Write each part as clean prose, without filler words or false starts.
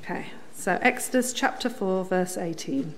Okay, so Exodus chapter 4, verse 18.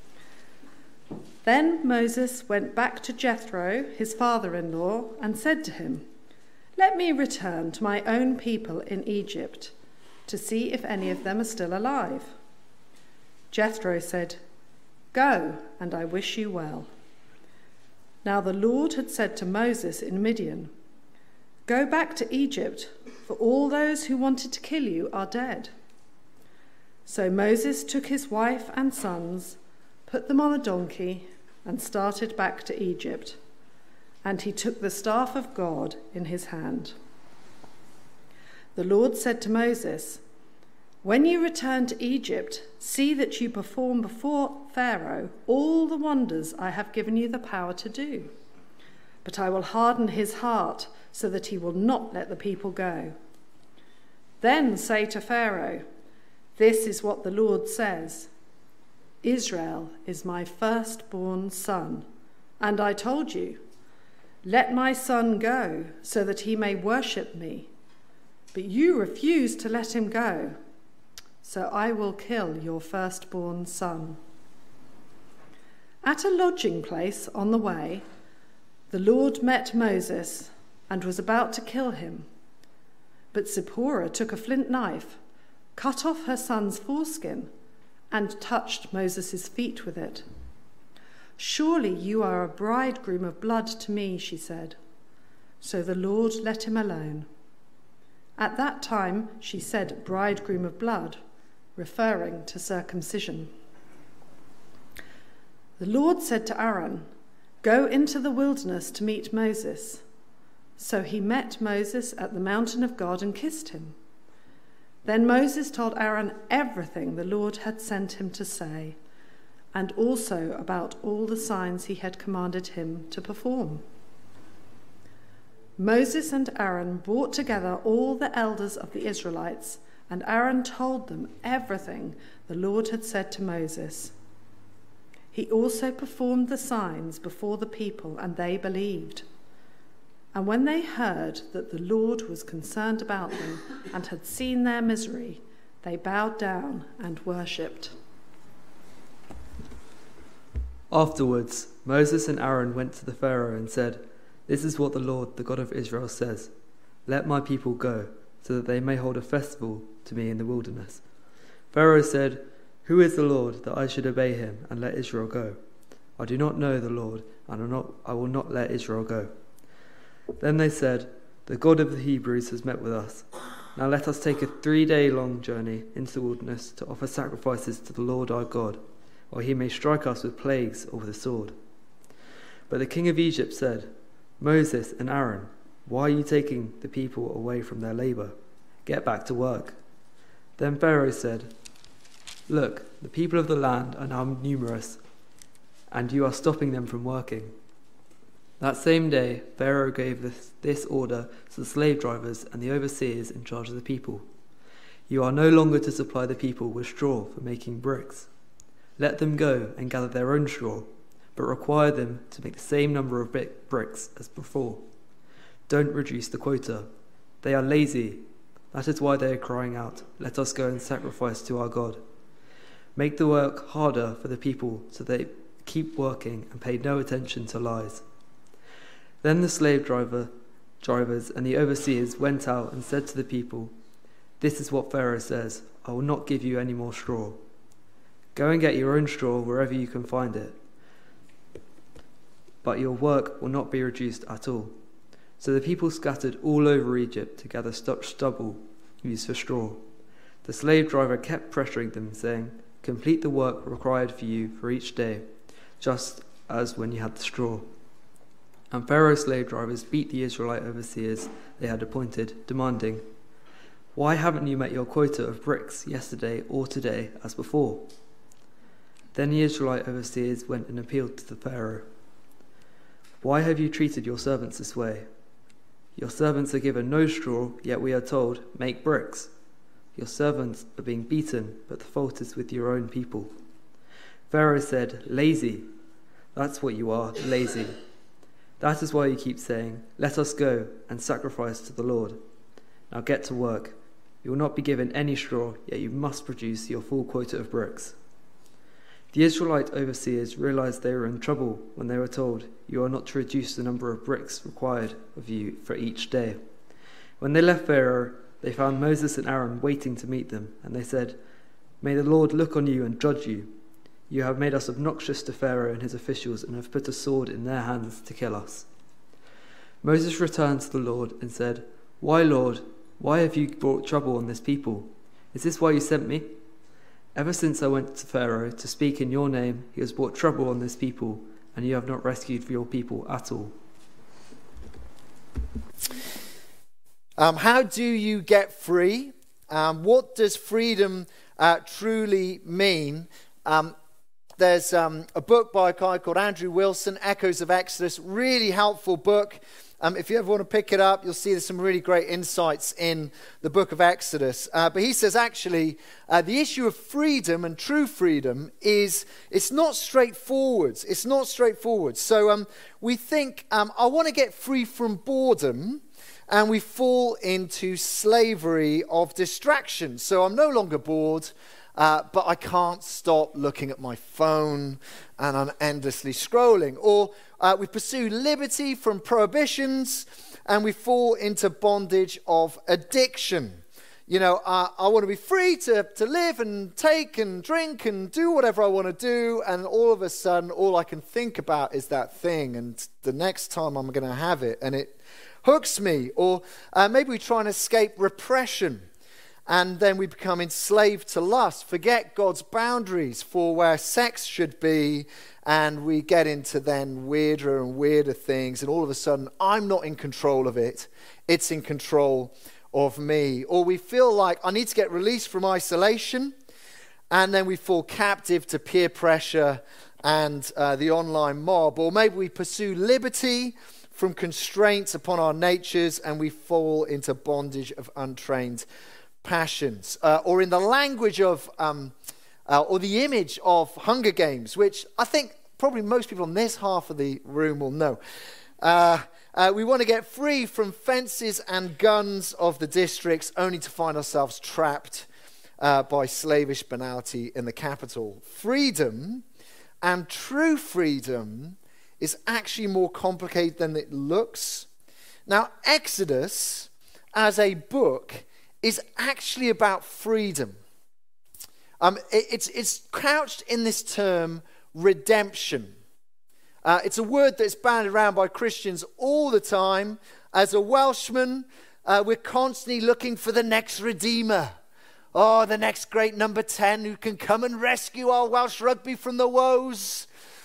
Then Moses went back to Jethro, his father-in-law, and said to him, "Let me return to my own people in Egypt to see if any of them are still alive." Jethro said, "Go, and I wish you well." Now the Lord had said to Moses in Midian, "Go back to Egypt, for all those who wanted to kill you are dead." So Moses took his wife and sons, put them on a donkey, and started back to Egypt. And he took the staff of God in his hand. The Lord said to Moses, "When you return to Egypt, see that you perform before Pharaoh all the wonders I have given you the power to do. But I will harden his heart so that he will not let the people go. Then say to Pharaoh, 'This is what the Lord says. Israel is my firstborn son, and I told you, let my son go so that he may worship me. But you refused to let him go. So I will kill your firstborn son.' At a lodging place on the way, the Lord met Moses and was about to kill him. But Zipporah took a flint knife, cut off her son's foreskin, and touched Moses' feet with it. 'Surely you are a bridegroom of blood to me,' she said. So the Lord let him alone. At that time she said bridegroom of blood, referring to circumcision. The Lord said to Aaron, 'Go into the wilderness to meet Moses.' So he met Moses at the mountain of God and kissed him. Then Moses told Aaron everything the Lord had sent him to say, and also about all the signs he had commanded him to perform. Moses and Aaron brought together all the elders of the Israelites, and Aaron told them everything the Lord had said to Moses. He also performed the signs before the people, and they believed. And when they heard that the Lord was concerned about them and had seen their misery, they bowed down and worshipped. Afterwards, Moses and Aaron went to the Pharaoh and said, "This is what the Lord, the God of Israel, says. Let my people go, so that they may hold a festival to me in the wilderness." Pharaoh said, "Who is the Lord that I should obey him and let Israel go? I do not know the Lord, and I will not let Israel go." Then they said, "The God of the Hebrews has met with us. Now let us take a 3-day-long journey into the wilderness to offer sacrifices to the Lord our God, or he may strike us with plagues or with a sword." But the king of Egypt said, "Moses and Aaron, why are you taking the people away from their labor? Get back to work." Then Pharaoh said, "Look, the people of the land are now numerous, and you are stopping them from working." That same day, Pharaoh gave this order to the slave drivers and the overseers in charge of the people: "You are no longer to supply the people with straw for making bricks. Let them go and gather their own straw, but require them to make the same number of bricks as before. Don't reduce the quota. They are lazy. That is why they are crying out, 'Let us go and sacrifice to our God.' Make the work harder for the people so they keep working and pay no attention to lies." Then the slave drivers and the overseers went out and said to the people, "This is what Pharaoh says, I will not give you any more straw. Go and get your own straw wherever you can find it, but your work will not be reduced at all." So the people scattered all over Egypt to gather stubble used for straw. The slave driver kept pressuring them, saying, "Complete the work required for you for each day, just as when you had the straw." And Pharaoh's slave drivers beat the Israelite overseers they had appointed, demanding, "Why haven't you met your quota of bricks yesterday or today as before?" Then the Israelite overseers went and appealed to the Pharaoh. "Why have you treated your servants this way? Your servants are given no straw, yet we are told, 'Make bricks.' Your servants are being beaten, but the fault is with your own people." Pharaoh said, "Lazy. That's what you are, lazy. That is why you keep saying, 'Let us go and sacrifice to the Lord.' Now get to work. You will not be given any straw, yet you must produce your full quota of bricks." The Israelite overseers realized they were in trouble when they were told, "You are not to reduce the number of bricks required of you for each day." When they left Pharaoh, they found Moses and Aaron waiting to meet them, and they said, "May the Lord look on you and judge you. You have made us obnoxious to Pharaoh and his officials and have put a sword in their hands to kill us." Moses returned to the Lord and said, "Why, Lord, why have you brought trouble on this people? Is this why you sent me? Ever since I went to Pharaoh to speak in your name, he has brought trouble on this people, and you have not rescued your people at all." How do you get free? What does freedom truly mean? There's a book by a guy called Andrew Wilson, Echoes of Exodus, really helpful book. If you ever want to pick it up, you'll see there's some really great insights in the book of Exodus. But he says actually the issue of freedom and true freedom it's not straightforward. It's not straightforward. So we think, I want to get free from boredom, and we fall into slavery of distraction. So I'm no longer bored, but I can't stop looking at my phone and I'm endlessly scrolling. Or we pursue liberty from prohibitions and we fall into bondage of addiction. You know, I want to be free to live and take and drink and do whatever I want to do, and all of a sudden all I can think about is that thing, and the next time I'm going to have it, and it hooks me. Or maybe we try and escape repression, and then we become enslaved to lust, forget God's boundaries for where sex should be, and we get into then weirder and weirder things, and all of a sudden I'm not in control of it, it's in control of me. Or we feel like I need to get released from isolation, and then we fall captive to peer pressure and the online mob. Or maybe we pursue liberty from constraints upon our natures, and we fall into bondage of untrained passions. Or in the language of, or the image of Hunger Games, which I think probably most people in this half of the room will know. We want to get free from fences and guns of the districts, only to find ourselves trapped by slavish banality in the capital. Freedom, and true freedom, is actually more complicated than it looks. Now, Exodus, as a book, is actually about freedom. It's couched in this term, redemption. It's a word that's bandied around by Christians all the time. As a Welshman, we're constantly looking for the next redeemer. Oh, the next great number 10 who can come and rescue our Welsh rugby from the woes.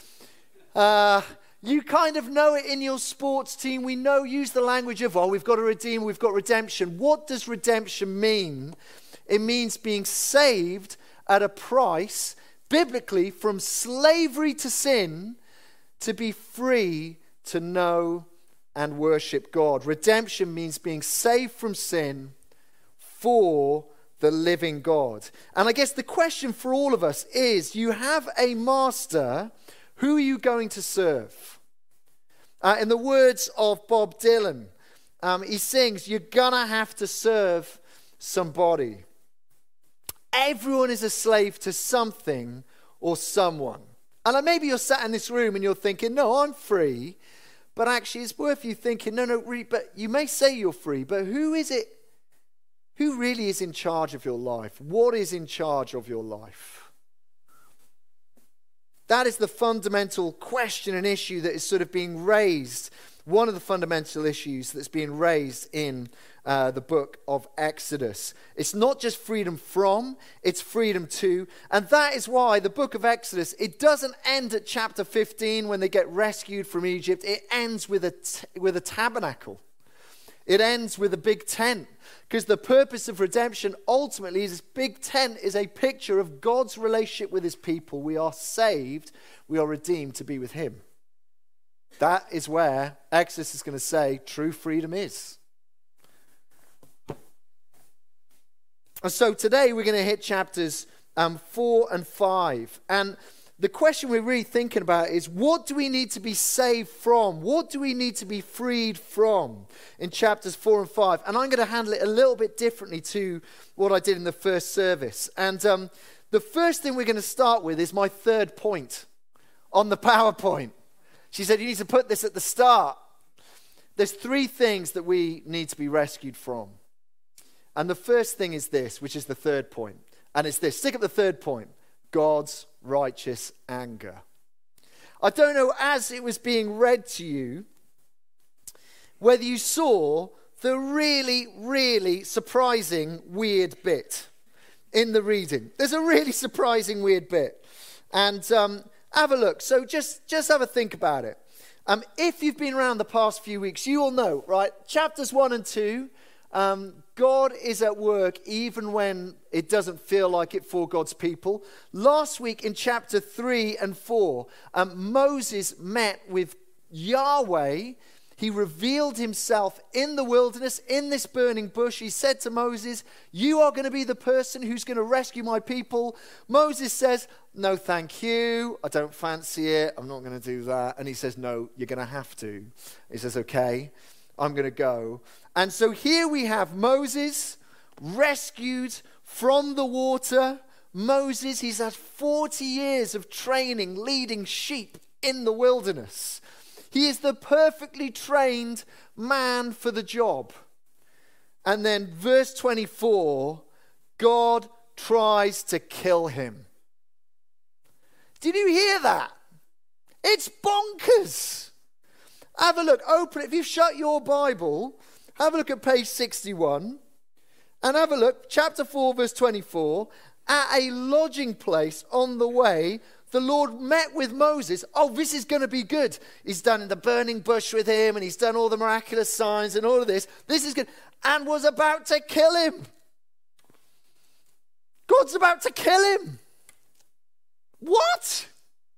You kind of know it in your sports team. We use the language of, oh, we've got a redeemer, we've got redemption. What does redemption mean? It means being saved at a price, biblically, from slavery to sin, to be free to know and worship God. Redemption means being saved from sin for the living God. And I guess the question for all of us is, you have a master, who are you going to serve? In the words of Bob Dylan, he sings, you're gonna have to serve somebody. Everyone is a slave to something or someone. And maybe you're sat in this room and you're thinking, no, I'm free. But actually it's worth you thinking, no, really, but you may say you're free, but who is it? Who really is in charge of your life? What is in charge of your life? That is the fundamental question and issue that is sort of being raised. One of the fundamental issues that's being raised in the book of Exodus. It's not just freedom from, it's freedom to. And that is why the book of Exodus, it doesn't end at chapter 15 when they get rescued from Egypt. It ends with a tabernacle. It ends with a big tent. Because the purpose of redemption ultimately is this big tent is a picture of God's relationship with his people. We are saved, we are redeemed to be with him. That is where Exodus is going to say true freedom is. And so today we're going to hit chapters 4 and 5. And the question we're really thinking about is, what do we need to be saved from? What do we need to be freed from in chapters 4 and 5? And I'm going to handle it a little bit differently to what I did in the first service. And the first thing we're going to start with is my third point on the PowerPoint. She said, you need to put this at the start. There's 3 things that we need to be rescued from. And the first thing is this, which is the third point. And it's this. Stick at the third point. God's righteous anger. I don't know, as it was being read to you, whether you saw the really, really surprising weird bit in the reading. There's a really surprising weird bit. And have a look. So just have a think about it. If you've been around the past few weeks, you all know, right? Chapters 1 and 2, God is at work even when it doesn't feel like it for God's people. Last week in chapter 3 and 4, Moses met with Yahweh. He revealed himself in the wilderness, in this burning bush. He said to Moses, you are going to be the person who's going to rescue my people. Moses says, no, thank you. I don't fancy it. I'm not going to do that. And he says, no, you're going to have to. He says, okay, I'm going to go. And so here we have Moses rescued from the water. Moses, he's had 40 years of training, leading sheep in the wilderness. He is the perfectly trained man for the job. And then verse 24, God tries to kill him. Did you hear that? It's bonkers. Have a look. Open it. If you've shut your Bible, have a look at page 61. And have a look. Chapter 4, verse 24. At a lodging place on the way, the Lord met with Moses. Oh, this is going to be good. He's done in the burning bush with him, and he's done all the miraculous signs and all of this. This is good. And was about to kill him. God's about to kill him. What?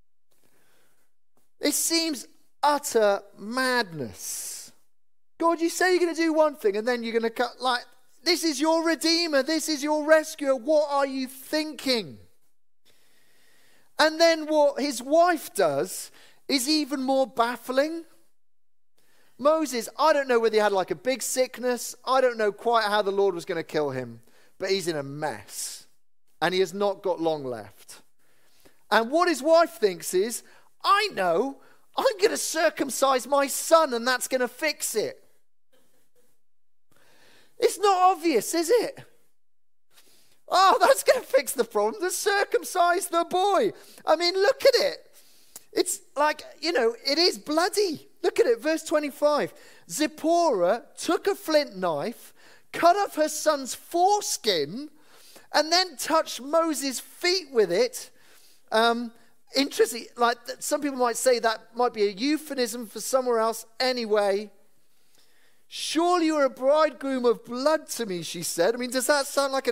It seems utter madness. God, you say you're going to do one thing, and then you're going to cut, like, this is your Redeemer. This is your rescuer. What are you thinking? And then what his wife does is even more baffling. Moses, I don't know whether he had like a big sickness. I don't know quite how the Lord was going to kill him. But he's in a mess. And he has not got long left. And what his wife thinks is, I know, I'm going to circumcise my son and that's going to fix it. It's not obvious, is it? Oh, that's going to fix the problem. To circumcise the boy. I mean, look at it. It's like, it is bloody. Look at it, verse 25. Zipporah took a flint knife, cut off her son's foreskin, and then touched Moses' feet with it. Interesting, like some people might say that might be a euphemism for somewhere else. Anyway, surely you're a bridegroom of blood to me, she said. I mean, does that sound like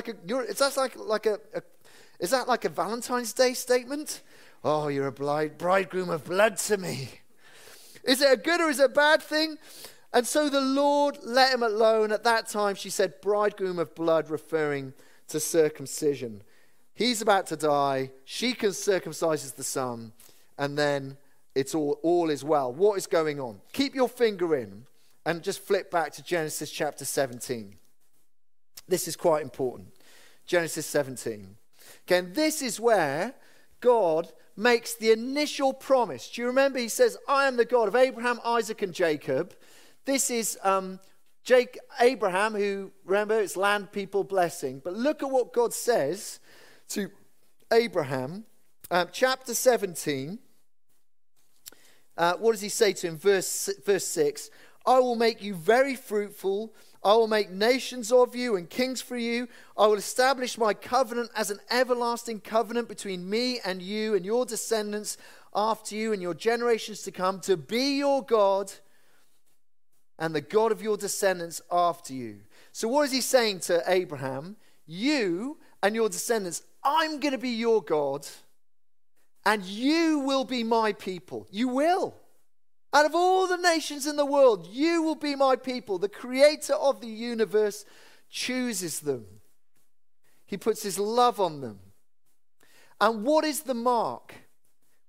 is that like a Valentine's Day statement? Oh, you're a bridegroom of blood to me. Is it a good or is it a bad thing? And so the Lord let him alone. At that time, she said, bridegroom of blood, referring to circumcision. He's about to die. She circumcises the son. And then it's all is well. What is going on? Keep your finger in and just flip back to Genesis chapter 17. This is quite important. Genesis 17. Again, this is where God makes the initial promise. Do you remember? He says, I am the God of Abraham, Isaac, and Jacob. This is Abraham, who, remember, it's land, people, blessing. But look at what God says to Abraham. Chapter 17. What does he say to him? Verse 6. I will make you very fruitful. I will make nations of you and kings for you. I will establish my covenant as an everlasting covenant between me and you and your descendants after you and your generations to come, to be your God and the God of your descendants after you. So what is he saying to Abraham? You and your descendants, I'm going to be your God and you will be my people. You will. Out of all the nations in the world, you will be my people. The creator of the universe chooses them. He puts his love on them. And what is the mark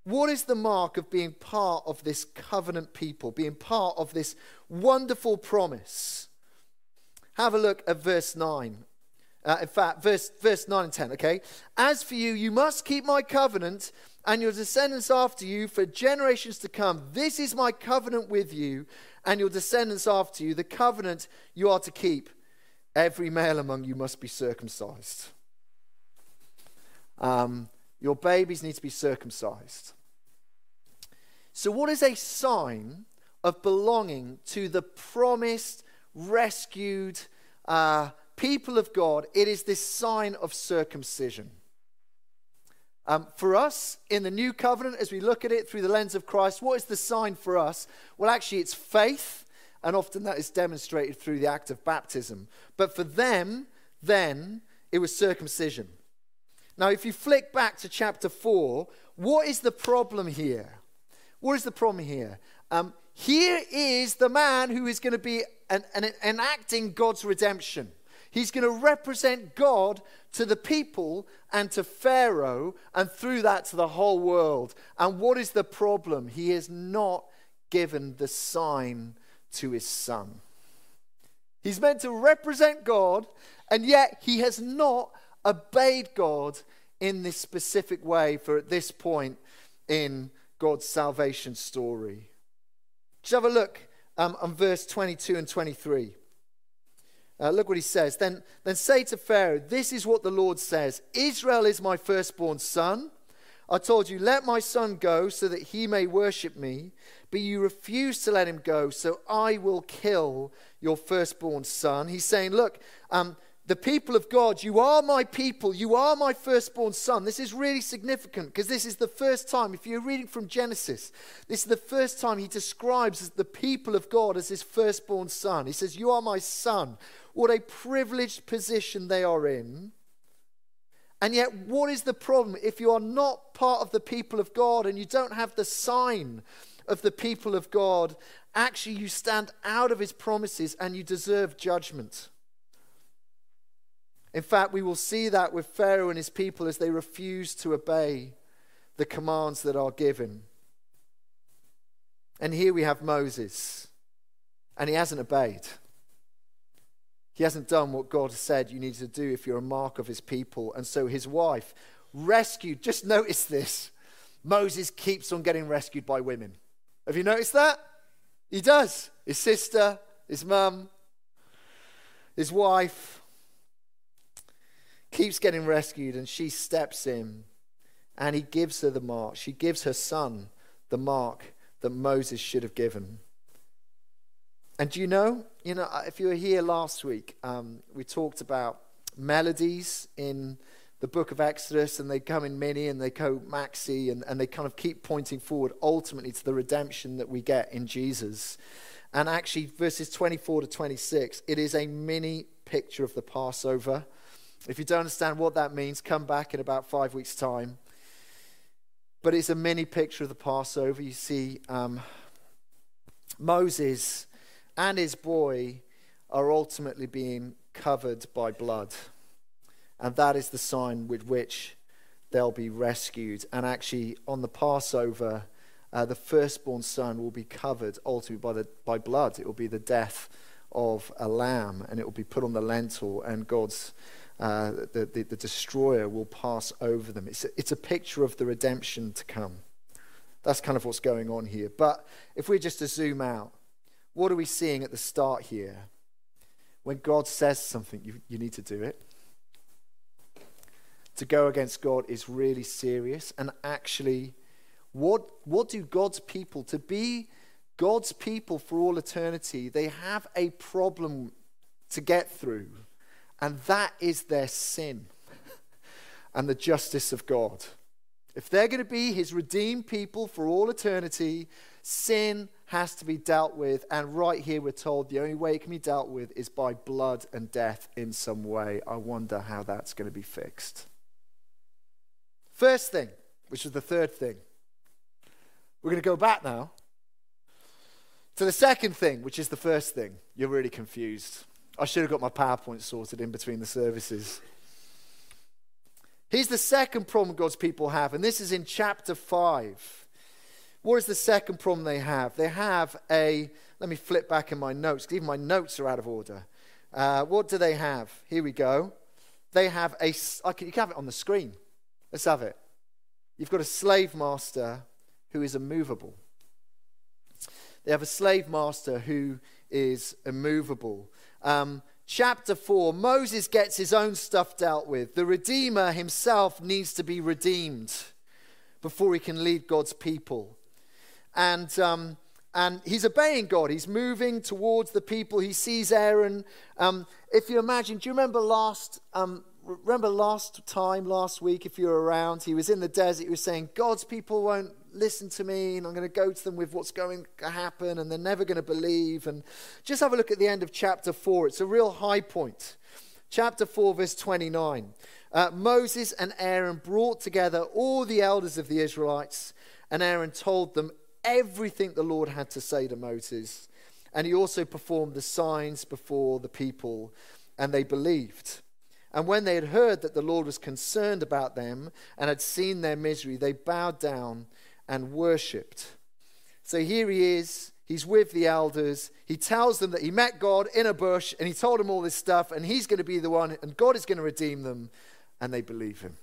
What is the mark of being part of this covenant people, being part of this wonderful promise? Have a look at verse 9. In fact, verse 9 and 10, okay? As for you, you must keep my covenant and your descendants after you for generations to come. This is my covenant with you and your descendants after you, the covenant you are to keep. Every male among you must be circumcised. Your babies need to be circumcised. So what is a sign of belonging to the promised, rescued people of God? It is this sign of circumcision. For us, in the new covenant, as we look at it through the lens of Christ, what is the sign for us? Well, actually, it's faith, and often that is demonstrated through the act of baptism. But for them, then, it was circumcision. Now, if you flick back to chapter 4, what is the problem here? What is the problem here? Here is the man who is going to be enacting God's redemption. He's going to represent God to the people and to Pharaoh, and through that to the whole world. And what is the problem? He has not given the sign to his son. He's meant to represent God, and yet he has not obeyed God in this specific way for at this point in God's salvation story. Just have a look on verse 22 and 23. Look what he says. Then say to Pharaoh, this is what the Lord says. Israel is my firstborn son. I told you, let my son go so that he may worship me. But you refuse to let him go, so I will kill your firstborn son. He's saying, look, the people of God, you are my people. You are my firstborn son. This is really significant because this is the first time, if you're reading from Genesis, this is the first time he describes the people of God as his firstborn son. He says, you are my son. What a privileged position they are in. And yet, what is the problem? If you are not part of the people of God and you don't have the sign of the people of God, actually you stand out of his promises and you deserve judgment. In fact, we will see that with Pharaoh and his people as they refuse to obey the commands that are given. And here we have Moses, and he hasn't obeyed. He hasn't done what God said you need to do if you're a mark of his people. And so his wife rescued. Just notice this. Moses keeps on getting rescued by women. Have you noticed that? He does. His sister, his mum, his wife keeps getting rescued, and she steps in and he gives her the mark. She gives her son the mark that Moses should have given. And do you know, if you were here last week, we talked about melodies in the book of Exodus, and they come in mini and they go maxi, and they kind of keep pointing forward ultimately to the redemption that we get in Jesus. And actually, verses 24 to 26, it is a mini picture of the Passover. If you don't understand what that means, come back in about 5 weeks' time. But it's a mini picture of the Passover. You see Moses and his boy are ultimately being covered by blood. And that is the sign with which they'll be rescued. And actually, on the Passover, the firstborn son will be covered ultimately by blood. It will be the death of a lamb, and it will be put on the lintel, and God's the destroyer will pass over them. It's a picture of the redemption to come. That's kind of what's going on here. But if we're just to zoom out, what are we seeing at the start here? When God says something, you need to do it. To go against God is really serious. And actually, what do God's people, to be God's people for all eternity, they have a problem to get through. And that is their sin and the justice of God. If they're going to be his redeemed people for all eternity, sin has to be dealt with. And right here we're told the only way it can be dealt with is by blood and death in some way. I wonder how that's going to be fixed. First thing, which is the third thing. We're going to go back now to the second thing, which is the first thing. You're really confused. I should have got my PowerPoint sorted in between the services. Here's the second problem God's people have, and this is in chapter 5. What is the second problem they have? They have let me flip back in my notes, because even my notes are out of order. What do they have? Here we go. They have you can have it on the screen. Let's have it. You've got a slave master who is immovable. They have a slave master who is immovable. Chapter 4, Moses gets his own stuff dealt with. The Redeemer himself needs to be redeemed before he can lead God's people. And he's obeying God. He's moving towards the people. He sees Aaron. If you imagine, do you remember last week, if you were around, he was in the desert. He was saying, God's people won't listen to me, and I'm going to go to them with what's going to happen, and they're never going to believe. And just have a look at the end of chapter 4. It's a real high point. Chapter 4, verse 29. Moses and Aaron brought together all the elders of the Israelites, and Aaron told them everything the Lord had to say to Moses. And he also performed the signs before the people, and they believed. And when they had heard that the Lord was concerned about them and had seen their misery, they bowed down and worshipped. So here he is. He's with the elders. He tells them that he met God in a bush, and he told them all this stuff, and he's going to be the one, and God is going to redeem them. And they believe him.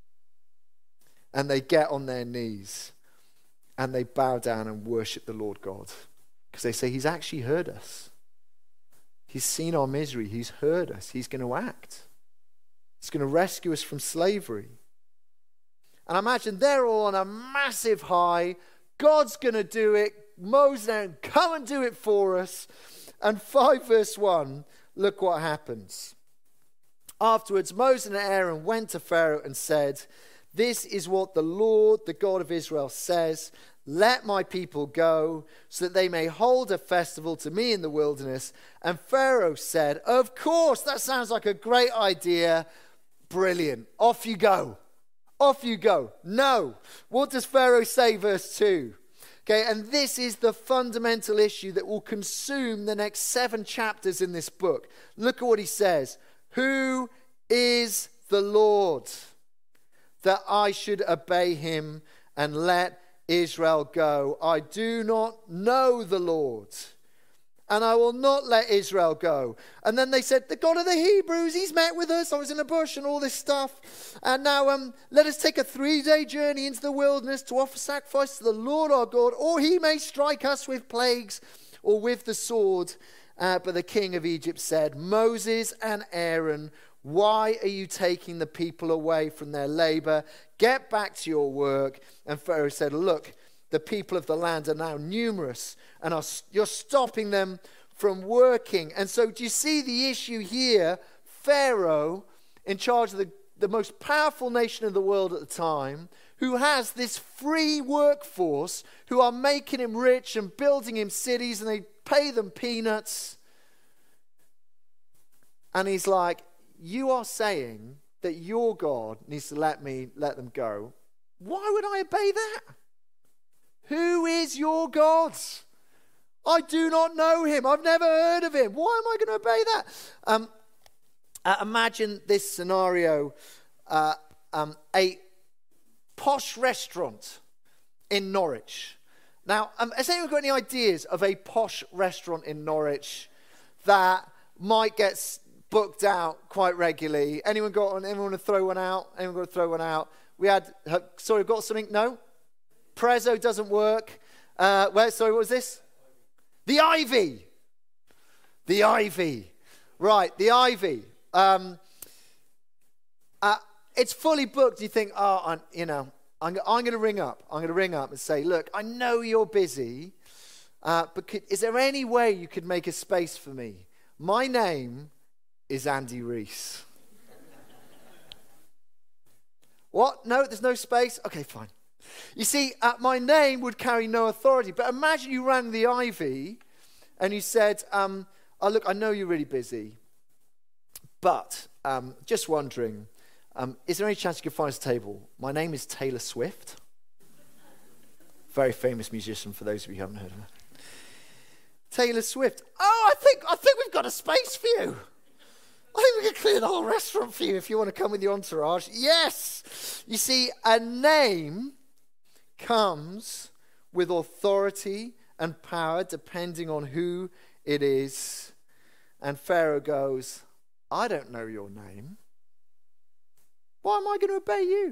And they get on their knees, and they bow down and worship the Lord God. Because they say, he's actually heard us. He's seen our misery. He's heard us. He's going to act. He's going to rescue us from slavery. And I imagine they're all on a massive high. God's going to do it. Moses, come and do it for us. And 5 verse 1, look what happens. Afterwards, Moses and Aaron went to Pharaoh and said, this is what the Lord, the God of Israel, says. Let my people go so that they may hold a festival to me in the wilderness. And Pharaoh said, of course, that sounds like a great idea. Brilliant. Off you go. Off you go. No. What does Pharaoh say, verse 2? Okay, and this is the fundamental issue that will consume the next 7 chapters in this book. Look at what he says. Who is the Lord, that I should obey him and let Israel go? I do not know the Lord, and I will not let Israel go. And then they said, the God of the Hebrews, he's met with us. I was in a bush and all this stuff. And now let us take a 3-day journey into the wilderness to offer sacrifice to the Lord our God, or he may strike us with plagues or with the sword. But the king of Egypt said, Moses and Aaron, why are you taking the people away from their labor? Get back to your work. And Pharaoh said, look, the people of the land are now numerous, and you're stopping them from working. And so do you see the issue here? Pharaoh, in charge of the most powerful nation in the world at the time, who has this free workforce, who are making him rich and building him cities, and they pay them peanuts. And he's like, you are saying that your God needs to let them go. Why would I obey that? Who is your God? I do not know him. I've never heard of him. Why am I going to obey that? Imagine this scenario. A posh restaurant in Norwich. Now, has anyone got any ideas of a posh restaurant in Norwich that might get booked out quite regularly? Anyone want to throw one out? Anyone got to throw one out? We've got something? No? Prezzo doesn't work. What was this? The Ivy. The Ivy. Right, the Ivy. It's fully booked. You think, I'm going to ring up. I'm going to ring up and say, look, I know you're busy, but is there any way you could make a space for me? My name is Andy Reese. What? No, there's no space? Okay, fine. You see, my name would carry no authority, but imagine you rang the Ivy and you said, look, I know you're really busy, but just wondering, is there any chance you could find us a table? My name is Taylor Swift. Very famous musician, for those of you who haven't heard of her. Taylor Swift. Oh, I think we've got a space for you. I think we can clear the whole restaurant for you if you want to come with your entourage. Yes. You see, a name comes with authority and power depending on who it is. And Pharaoh goes, I don't know your name. Why am I going to obey you?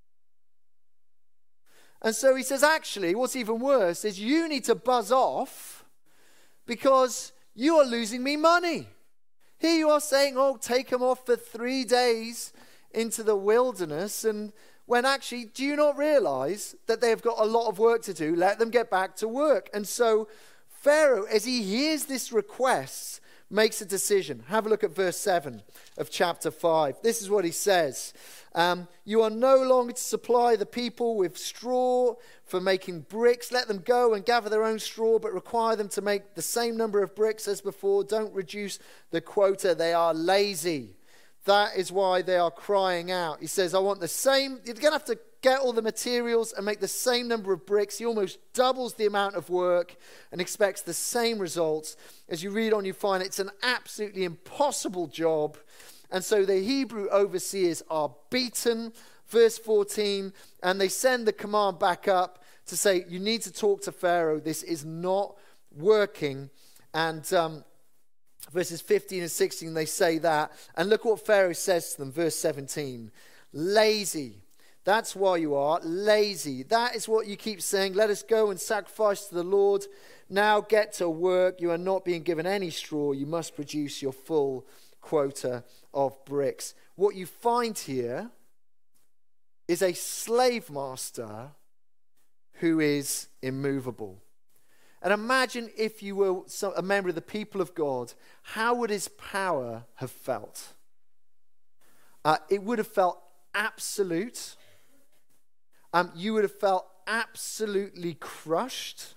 And so he says, actually, what's even worse is you need to buzz off because you are losing me money. Here you are saying, oh, take them off for 3 days into the wilderness. And when actually, do you not realize that they've got a lot of work to do? Let them get back to work. And so Pharaoh, as he hears this request, makes a decision. Have a look at verse 7 of chapter 5. This is what he says. You are no longer to supply the people with straw for making bricks. Let them go and gather their own straw, but require them to make the same number of bricks as before. Don't reduce the quota. They are lazy. That is why they are crying out. He says, I want the same. You're going to have to get all the materials and make the same number of bricks. He almost doubles the amount of work and expects the same results. As you read on, you find it's an absolutely impossible job. And so the Hebrew overseers are beaten. Verse 14, and they send the command back up to say, you need to talk to Pharaoh. This is not working. And verses 15 and 16, they say that. And look what Pharaoh says to them, verse 17. Lazy. That's why you are lazy. That is what you keep saying. Let us go and sacrifice to the Lord. Now get to work. You are not being given any straw. You must produce your full quota of bricks. What you find here is a slave master who is immovable. And imagine if you were a member of the people of God, how would his power have felt? It would have felt absolute. You would have felt absolutely crushed.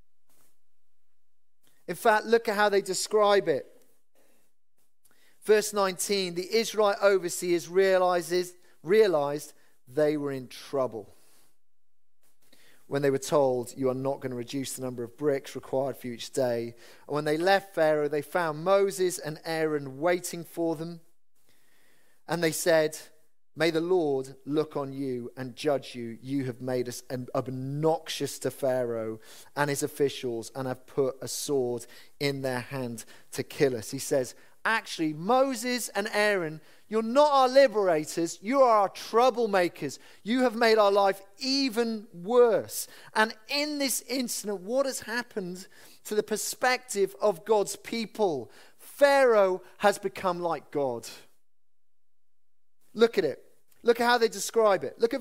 In fact, look at how they describe it. Verse 19, the Israelite overseers realized they were in trouble when they were told, you are not going to reduce the number of bricks required for you each day. And when they left Pharaoh, they found Moses and Aaron waiting for them. And they said, may the Lord look on you and judge you. You have made us obnoxious to Pharaoh and his officials and have put a sword in their hand to kill us. He says, actually, Moses and Aaron, you're not our liberators. You are our troublemakers. You have made our life even worse. And in this incident, what has happened to the perspective of God's people? Pharaoh has become like God. Look at it. Look at how they describe it. Look at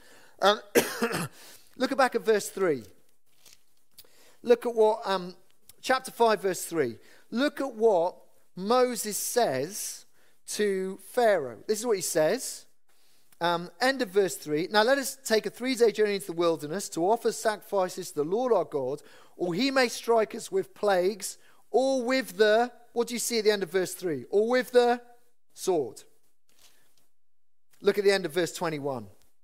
look back at verse 3. Look at what, chapter 5, verse 3. Look at what Moses says to Pharaoh. This is what he says. End of verse 3. Now let us take a 3-day journey into the wilderness to offer sacrifices to the Lord our God, or he may strike us with plagues, or with the, what do you see at the end of verse 3? Or with the sword. Look at the end of verse 21.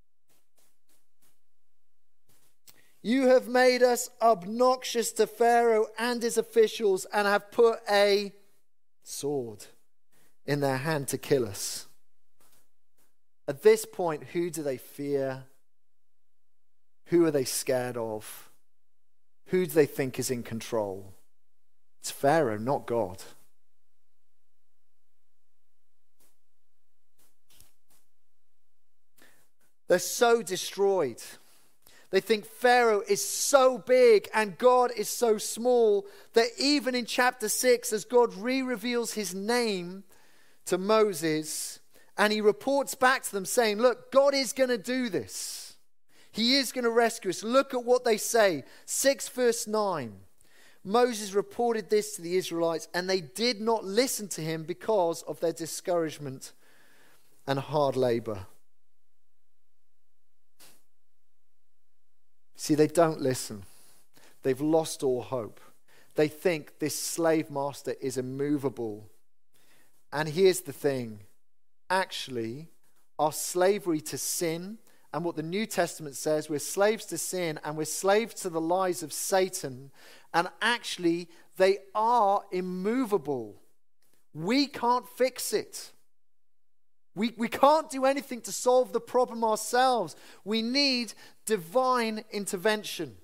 You have made us obnoxious to Pharaoh and his officials and have put a sword in their hand to kill us. At this point, who do they fear? Who are they scared of? Who do they think is in control? It's Pharaoh, not God. They're so destroyed. They think Pharaoh is so big and God is so small that even in chapter 6, as God re-reveals his name to Moses, and he reports back to them saying, look, God is going to do this. He is going to rescue us. Look at what they say. 6 verse 9. Moses reported this to the Israelites, and they did not listen to him because of their discouragement and hard labor. See, they don't listen. They've lost all hope. They think this slave master is immovable. And here's the thing. Actually, our slavery to sin, and what the New Testament says, we're slaves to sin and we're slaves to the lies of Satan. And actually, they are immovable We can't fix it. We can't do anything to solve the problem ourselves. We need divine intervention.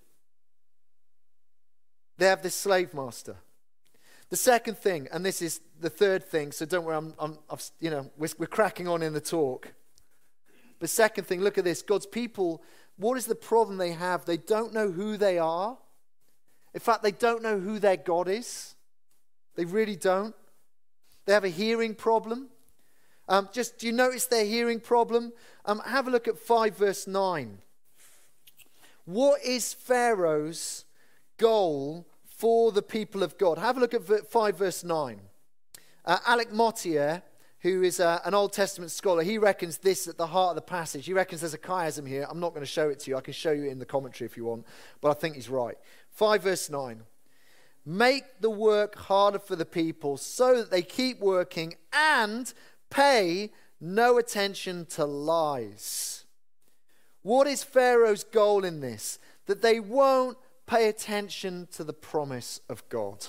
They have this slave master. The second thing, and this is the third thing, so don't worry, we're cracking on in the talk. The second thing, look at this. God's people, what is the problem they have? They don't know who they are. In fact, they don't know who their God is. They really don't. They have a hearing problem. Do you notice their hearing problem? Have a look at 5 verse 9. What is Pharaoh's goal for the people of God? Have a look at 5 verse 9. Alec Mottier, who is an Old Testament scholar, he reckons this at the heart of the passage. He reckons there's a chiasm here. I'm not going to show it to you. I can show you in the commentary if you want, but I think he's right. 5 verse 9. Make the work harder for the people so that they keep working and pay no attention to lies. What is Pharaoh's goal in this? That they won't pay attention to the promise of God.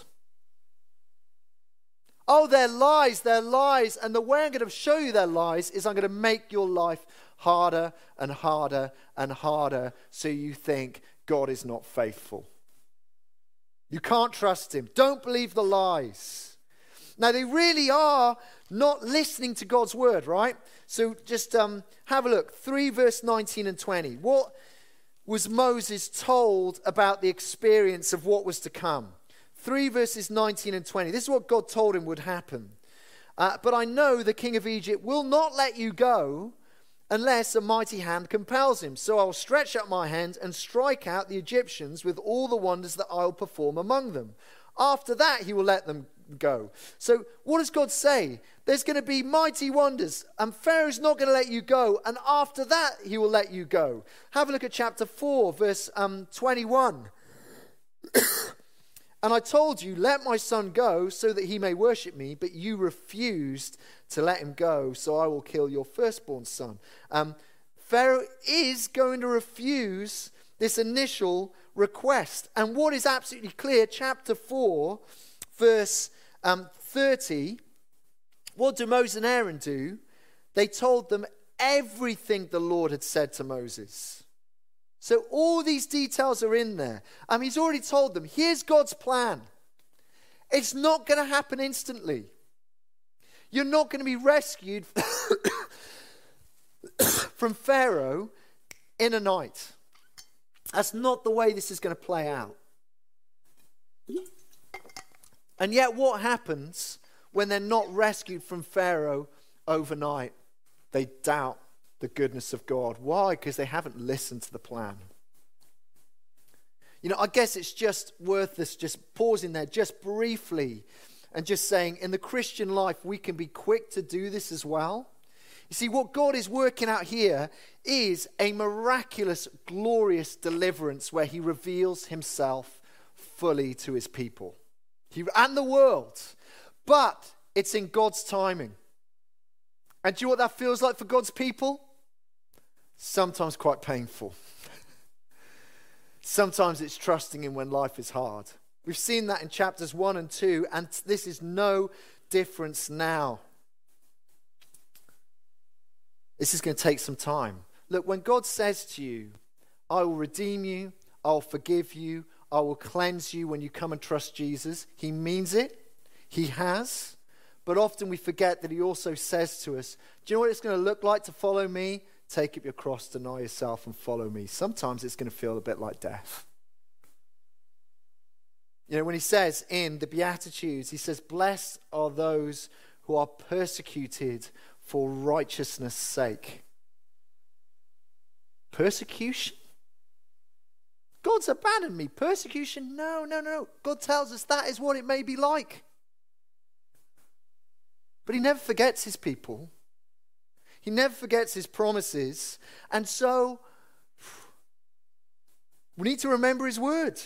Oh, they're lies, and the way I'm going to show you their lies is I'm going to make your life harder and harder and harder so you think God is not faithful. You can't trust him. Don't believe the lies. Now, they really are not listening to God's word, right? So just have a look. 3 verse 19 and 20. What was Moses told about the experience of what was to come? 3 verses 19 and 20. This is what God told him would happen. But I know the king of Egypt will not let you go unless a mighty hand compels him. So I will stretch out my hand and strike out the Egyptians with all the wonders that I will perform among them. After that, he will let them go. So what does God say? There's going to be mighty wonders, and Pharaoh's not going to let you go, and after that, he will let you go. Have a look at chapter 4, verse 21. And I told you, let my son go so that he may worship me, but you refused to let him go, so I will kill your firstborn son. Pharaoh is going to refuse this initial request. And what is absolutely clear, chapter 4, verse 30, what do Moses and Aaron do? They told them everything the Lord had said to Moses. So all these details are in there. He's already told them, here's God's plan. It's not going to happen instantly. You're not going to be rescued from Pharaoh in a night. That's not the way this is going to play out. And yet what happens when they're not rescued from Pharaoh overnight? They doubt the goodness of God. Why? Because they haven't listened to the plan. I guess it's just worth us just pausing there just briefly and just saying, in the Christian life, we can be quick to do this as well. You see, what God is working out here is a miraculous, glorious deliverance where he reveals himself fully to his people and the world. But it's in God's timing. And do you know what that feels like for God's people? Sometimes quite painful. Sometimes it's trusting him when life is hard. We've seen that in chapters 1 and 2, and this is no difference now. This is going to take some time. Look, when God says to you, I will redeem you, I'll forgive you, I will cleanse you when you come and trust Jesus, he means it. He has. But often we forget that he also says to us, do you know what it's going to look like to follow me? Take up your cross, deny yourself, and follow me. Sometimes it's going to feel a bit like death. When he says in the Beatitudes, he says, blessed are those who are persecuted for righteousness' sake. Persecution? God's abandoned me. Persecution? No. God tells us that is what it may be like. But he never forgets his people. He never forgets his promises. And so, we need to remember his word.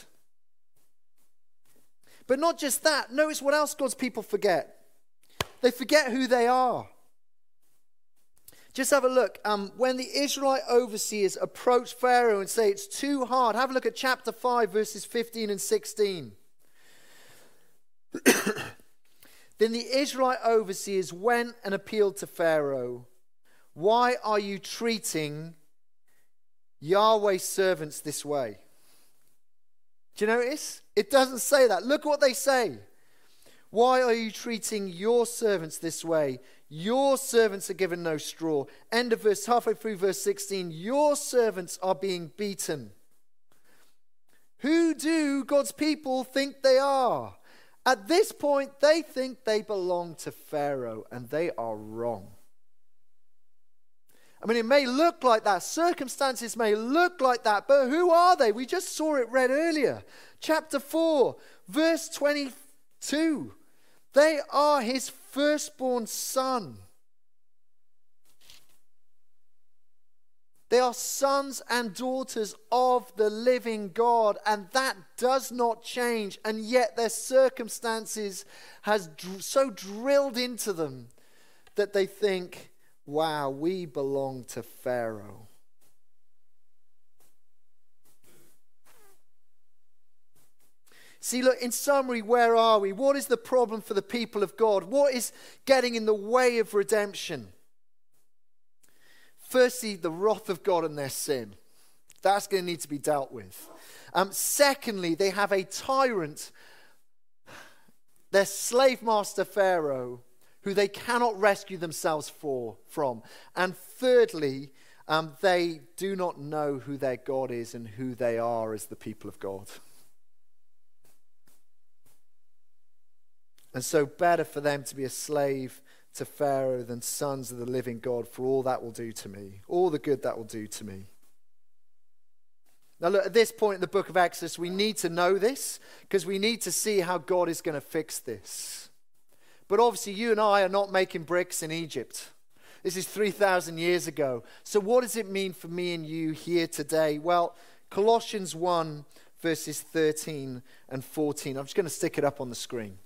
But not just that. Notice what else God's people forget. They forget who they are. Just have a look. When the Israelite overseers approach Pharaoh and say it's too hard, have a look at chapter 5, verses 15 and 16. Then the Israelite overseers went and appealed to Pharaoh. Why are you treating Yahweh's servants this way? Do you notice? It doesn't say that. Look what they say. Why are you treating your servants this way? Your servants are given no straw. End of verse, halfway through verse 16. Your servants are being beaten. Who do God's people think they are? At this point, they think they belong to Pharaoh, and they are wrong. I mean, it may look like that. Circumstances may look like that, but who are they? We just saw it read earlier. Chapter 4, verse 22. They are his firstborn son. They are sons and daughters of the living God, and that does not change. And yet their circumstances has so drilled into them that they think, wow, we belong to Pharaoh. See, look, in summary, where are we? What is the problem for the people of God? What is getting in the way of redemption? Firstly, the wrath of God and their sin. That's going to need to be dealt with. Secondly, they have a tyrant, their slave master Pharaoh, who they cannot rescue themselves from. And thirdly, they do not know who their God is and who they are as the people of God. And so better for them to be a slave to Pharaoh than sons of the living God, for all that will do to me, all the good that will do to me. Now look, at this point in the book of Exodus, we need to know this because we need to see how God is going to fix this. But obviously you and I are not making bricks in Egypt. This is 3,000 years ago. So what does it mean for me and you here today? Well, Colossians 1 verses 13 and 14. I'm just going to stick it up on the screen.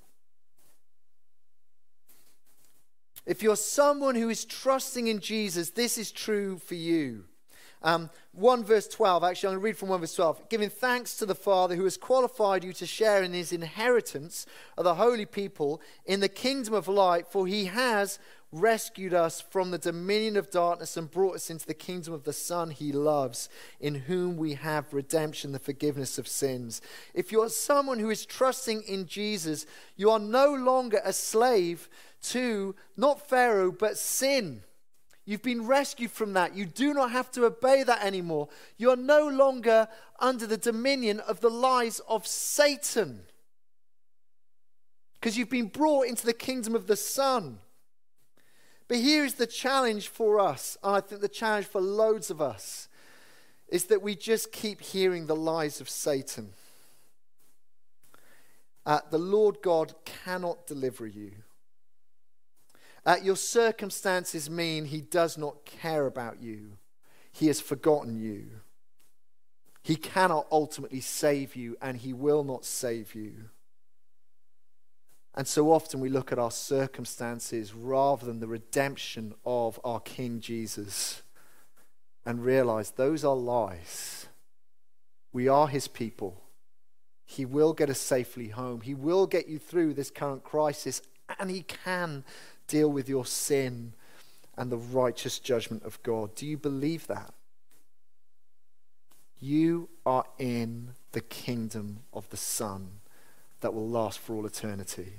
If you're someone who is trusting in Jesus, this is true for you. 1 verse 12, actually I'm going to read from 1 verse 12. Giving thanks to the Father who has qualified you to share in his inheritance of the holy people in the kingdom of light, for he has rescued us from the dominion of darkness and brought us into the kingdom of the Son he loves, in whom we have redemption, the forgiveness of sins. If you're someone who is trusting in Jesus, you are no longer a slave to not Pharaoh but sin. You've been rescued from that. You do not have to obey that anymore. You are no longer under the dominion of the lies of Satan, because you've been brought into the kingdom of the Son. But here is the challenge for us, and I think the challenge for loads of us, is that we just keep hearing the lies of Satan. The Lord God cannot deliver you. Your circumstances mean he does not care about you. He has forgotten you. He cannot ultimately save you, and he will not save you. And so often we look at our circumstances rather than the redemption of our King Jesus and realize those are lies. We are his people. He will get us safely home. He will get you through this current crisis, and he can deal with your sin and the righteous judgment of God. Do you believe that? You are in the kingdom of the Son that will last for all eternity.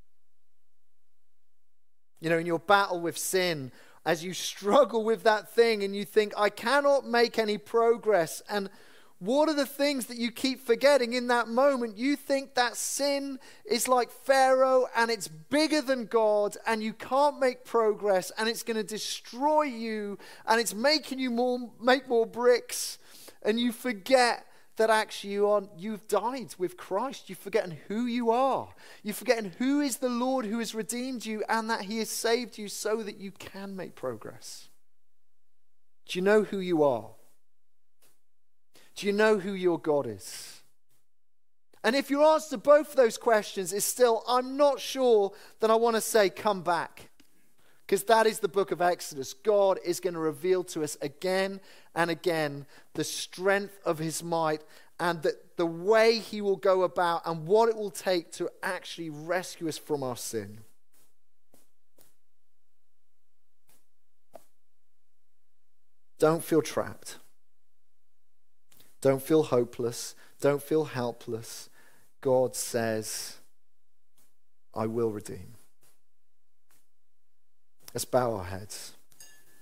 You know, in your battle with sin, as you struggle with that thing and you think, I cannot make any progress, and what are the things that you keep forgetting in that moment? You think that sin is like Pharaoh and it's bigger than God and you can't make progress and it's going to destroy you and it's making you make more bricks, and you forget that actually you've died with Christ. You've forgotten who you are. You've forgotten who is the Lord who has redeemed you and that he has saved you so that you can make progress. Do you know who you are? Do you know who your God is? And if your answer to both of those questions is still, I'm not sure, then I want to say, come back. Because that is the book of Exodus. God is going to reveal to us again and again the strength of his might and the way he will go about and what it will take to actually rescue us from our sin. Don't feel trapped. Don't feel hopeless. Don't feel helpless. God says, I will redeem. Let's bow our heads.